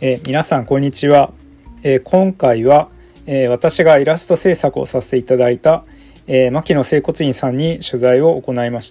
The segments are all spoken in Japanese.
皆さんこんにちは。今回は、私がイラスト制作をさせていただいた、牧野整骨院さんに取材を行いました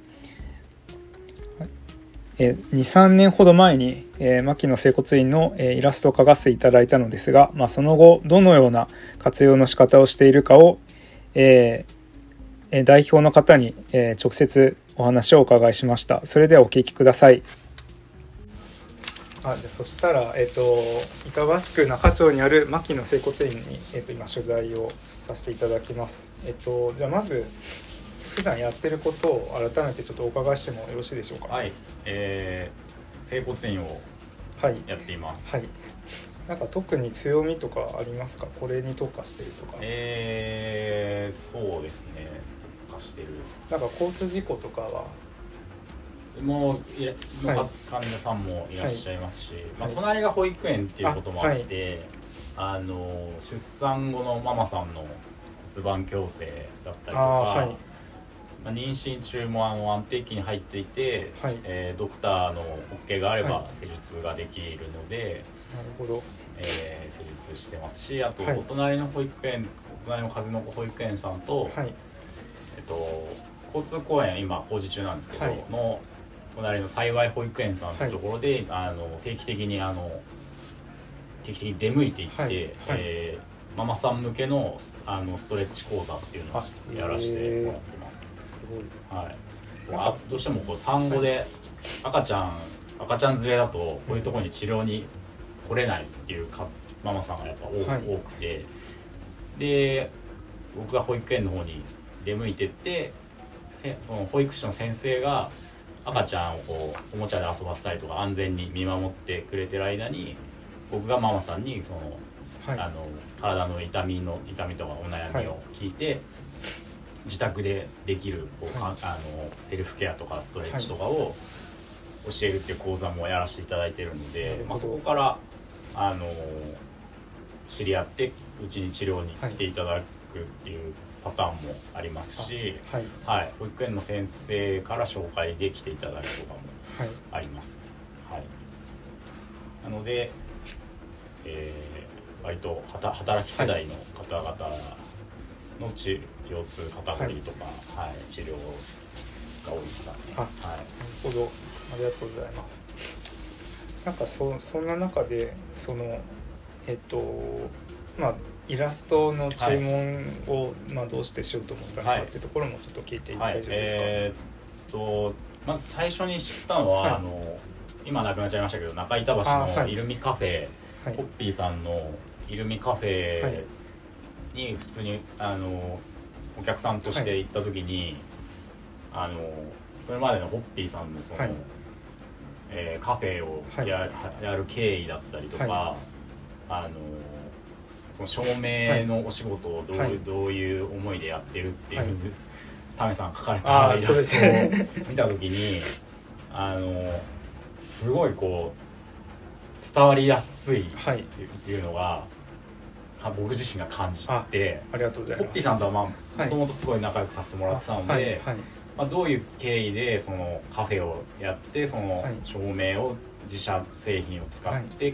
。2、3年ほど前に、牧野整骨院の、イラストを描かせていただいたのですが、その後どのような活用の仕方をしているかを、代表の方に、直接お話をお伺いしました。それではお聞きください。じゃあそしたら、板橋区中町にある牧野整骨院に、今取材をさせていただきます。じゃあまず普段やってることを改めてちょっとお伺いしてもよろしいでしょうか。 はい、整骨院をやっています。 はい。なんか特に強みとかありますか？これに特化してるとか。 そうですね。特化してる。 なんか交通事故とかはもう患者さんもいらっしゃいますし、隣が保育園っていうこともあって、出産後のママさんの骨盤矯正だったりとか、妊娠中も安定期に入っていて、ドクターの OK があれば施術ができるので、 なるほど、 施術してますし、あとお隣の保育園、隣の数の保育園さんと、交通公園今工事中なんですけど、の隣の幸い保育園さんというところで、定期的に出向いていって、ママさん向けのストレッチ講座っていうのをやらせてもらってます。 すごい。 どうしても産後で赤ちゃん連れだとこういうところに治療に来れないっていうママさんがやっぱ多くて、で僕が保育園の方に出向いてって、その保育士の先生が赤ちゃんをおもちゃで遊ばせたりとか安全に見守ってくれてる間に、僕がママさんに体の痛みとかお悩みを聞いて、自宅でできるセルフケアとかストレッチとかを教えるっていう講座もやらせていただいてるので、そこから知り合ってうちに治療に来ていただくっていうパターンもありますし、保育園の先生から紹介で来ていただくとかもあります。なので、割と働き世代の方々の腰痛肩こりとか、治療が多いですかね。 なるほど、ありがとうございます。なんかそんな中でイラストの注文を、どうしてしようと思ったのかっていうところもちょっと聞いて大丈夫ですか？ まず最初に知ったのは、今亡くなっちゃいましたけど、中板橋のイルミカフェ、ホッピーさんのイルミカフェに普通にお客さんとして行った時に、それまでのホッピーさんのカフェをやる経緯だったりとか、その照明のお仕事をどういう思いでやってるっていう、タメさんが描かれたイラストを見た時にすごい伝わりやすいっていうのが、僕自身が感じて、 ありがとうございます。 ホッピーさんとはもともとすごい仲良くさせてもらってたので、どういう経緯でそのカフェをやって、その照明を自社製品を使って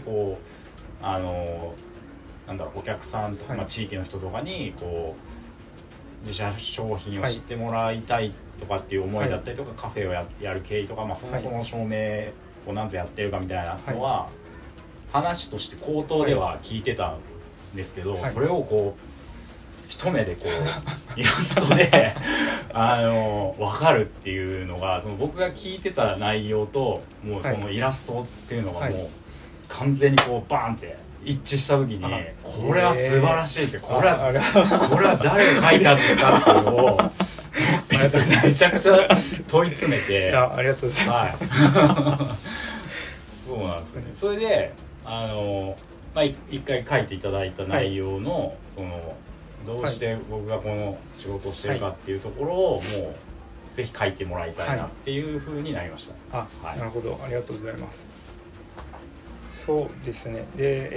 お客さんとか、地域の人とかに自社商品を知ってもらいたいとかっていう思いだったりとか、カフェをやる経緯とか、そもそも照明をなぜやってるかみたいなのは、話として口頭では聞いてたんですけど、それを一目でイラストで分かるっていうのが、僕が聞いてた内容ともうそのイラストっていうのがもう完全にバーンって一致した時に、これは素晴らしいって、これは誰が書いたんですかっていうのをめちゃくちゃ問い詰めて、 ありがとうございます。 そうなんですよね。それで一回書いていただいた内容の、どうして僕がこの仕事をしてるかっていうところをもうぜひ書いてもらいたいなっていう風になりました。 なるほど、ありがとうございます。そうですね。で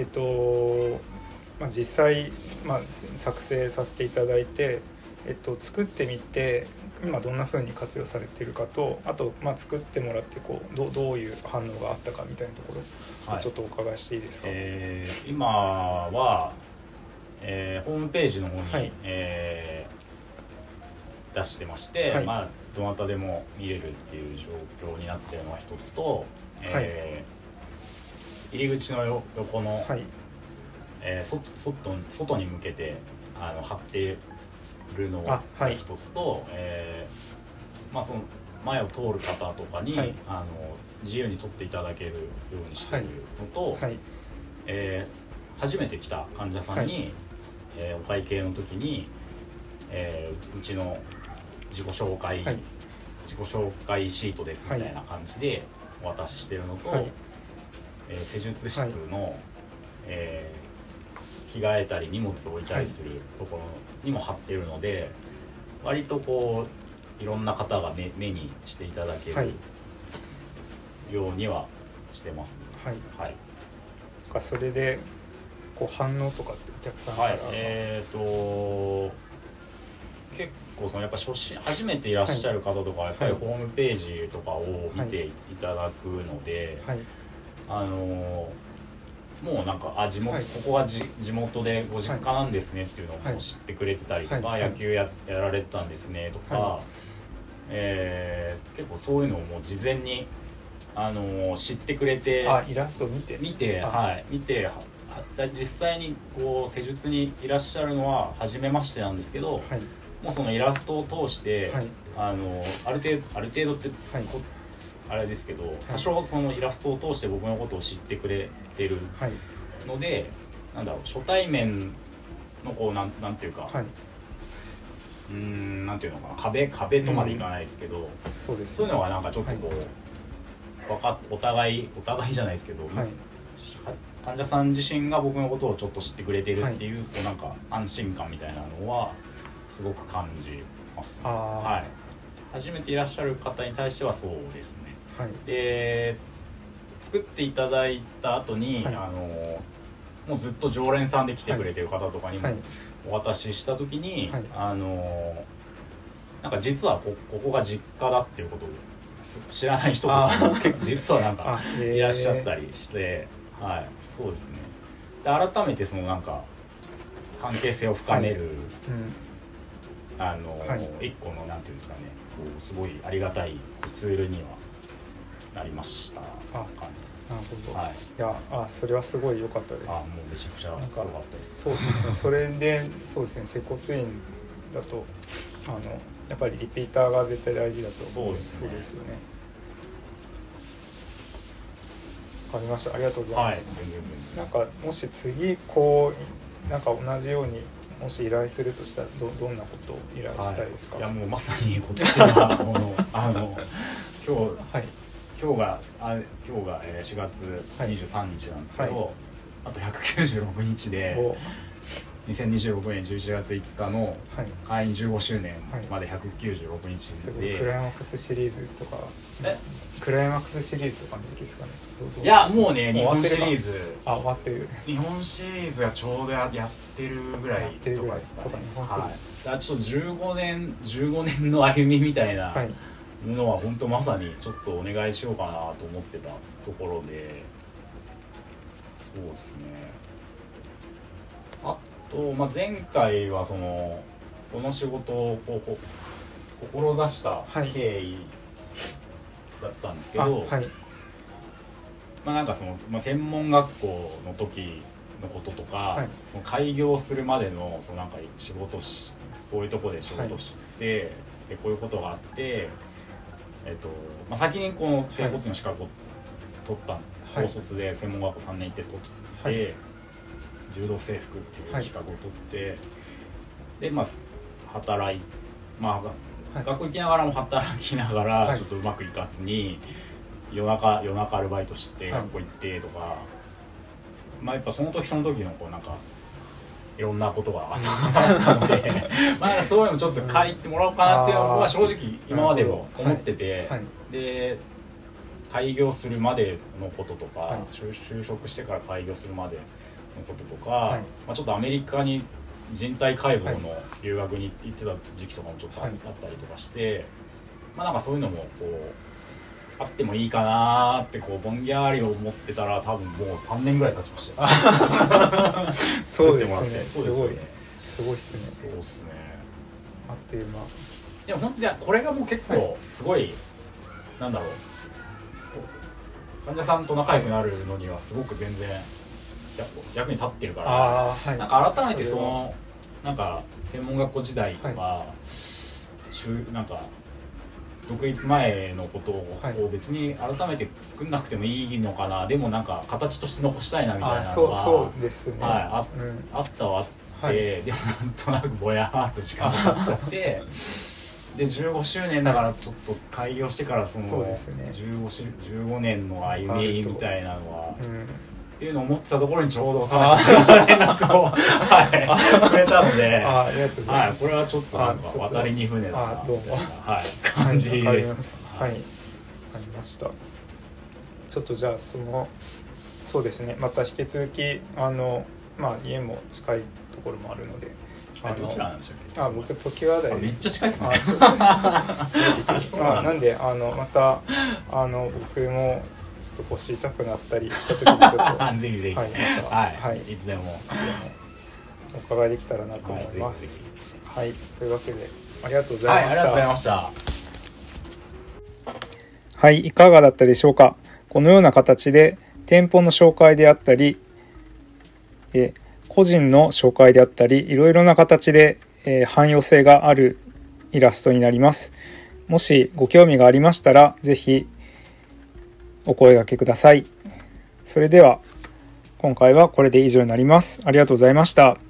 実際、作成させていただいて、作ってみて今どんな風に活用されているかと、あと作ってもらってどういう反応があったかみたいなところをちょっとお伺いしていいですか？ 今は、ホームページの方に、 はい、 出してまして、 はい、 どなたでも見れるっていう状況になっているのが一つと、入り口の横の、外に向けて貼っているのが一つと、その前を通る方とかに、自由に撮っていただけるようにしているのと、初めて来た患者さんに、お会計の時に、うちの自己紹介シートですみたいな感じでお渡ししているのと、施術室の、着替えたり荷物を置いたりするところにも貼っているので、割といろんな方が目にしていただけるようにはしてます、 それで反応とかってお客さんから、 結構やっぱ初めていらっしゃる方とかやっぱりホームページとかを見ていただくので、もうなんかここが地元でご実家なんですねっていうのを知ってくれてたりとか、野球 やられてたんですねとか、結構そういうのをもう事前に知ってくれて、 イラスト見て実際に施術にいらっしゃるのは初めましてなんですけど、もうそのイラストを通して、ある程度って、あれですけど、多少そのイラストを通して僕のことを知ってくれてるので、初対面のなんていうか、なんていうのかな、壁とまでいかないですけど、そういうのがなんかちょっとお互いじゃないですけど、患者さん自身が僕のことをちょっと知ってくれてるっていう、なんか安心感みたいなのはすごく感じますね。初めていらっしゃる方に対してはそうですね。で、作っていただいた後に、もうずっと常連さんで来てくれてる方とかにもお渡しした時に、なんか実はここが実家だっていうことを知らない人とかも結構実はなんかいらっしゃったりして、そうですね。で、改めてそのなんか関係性を深める、一個のなんていうんですかね、すごいありがたいツールにはなりました。 なるほど。いや、それはすごい良かったです。 もうめちゃくちゃ良かったです。 そうですね。それでそうですね。接骨院だとやっぱりリピーターが絶対大事だと思う。そうですよね。わかりました。ありがとうございます。なんかもし次なんか同じようにもし依頼するとしたらどんなことを依頼したいですか？ いや、もうまさにこっちは今日が4月23日なんですけど、あと196日で2026年11月5日の会員15周年まで196日で、 クライマックスシリーズとかクライマックスシリーズとかの時期ですかね。 いや、もうね、日本シリーズ終わってる。 日本シリーズがちょうどやってるぐらいとかですかね。ちょっと15年の歩みみたいなものは本当まさにちょっとお願いしようかなと思ってたところで、そうですね。あと、前回はこの仕事を志した経緯だったんですけど、なんか専門学校の時のこととか、その開業するまでのなんかこういうところで仕事して、でこういうことがあって、先にこの整骨院の資格を取ったんです。高卒で専門学校3年行って取って、柔道整復っていう資格を取って、で働い学校行きながらも働きながらちょっとうまくいかずに、夜中アルバイトして学校行ってとか、やっぱその時のなんかいろんなことがあったのでそういうのちょっと書いてもらおうかなっていうのは正直今までも思ってて、で開業するまでのこととか、就職してから開業するまでのこととか、ちょっとアメリカに人体解剖の留学に行ってた時期とかもちょっとあったりとかして、まあなんかそういうのもこうあってもいいかなってこうぼんやり思ってたら、多分もう3年ぐらい経ちましたそうですね。 すごいすごいっすね。 そうですね。 あっという間。 でも本当にこれがもう結構すごい、なんだろう、患者さんと仲良くなるのにはすごく全然役に立ってるから、 はい、 なんか改めてそのなんか専門学校時代とか、はい、なんか独立前のことを別に改めて作んなくてもいいのかな、でもなんか形として残したいなみたいなのはそうですね、 はい、あったはあって、はい、でもなんとなくぼやーっと時間が経っちゃってで15周年だからちょっと開業してからそのそうですね、 15年の歩みみたいなのは、っていうのを思ってたところにちょうど田中さんが連絡を、はい、くれたので、 ありがとうございます、 はい、これはちょっとなんか渡りに船だなみたいな、はい、感じです。 はい、わかりました。ちょっとじゃあそうですね、また引き続き家も近いところもあるので、 どちらなんでしょうか。 僕常盤台です。 めっちゃ近いですね。 なんでまた僕もちょっと腰痛くなったりした時にちょっとぜひぜひ、 はい、 いつでもお伺いできたらなと思います。はい、というわけでありがとうございました。 ありがとうございました。 はい、いかがだったでしょうか。このような形で店舗の紹介であったり、個人の紹介であったり、いろいろな形で、汎用性があるイラストになります。もしご興味がありましたら、ぜひお声掛けください。それでは今回はこれで以上になります。ありがとうございました。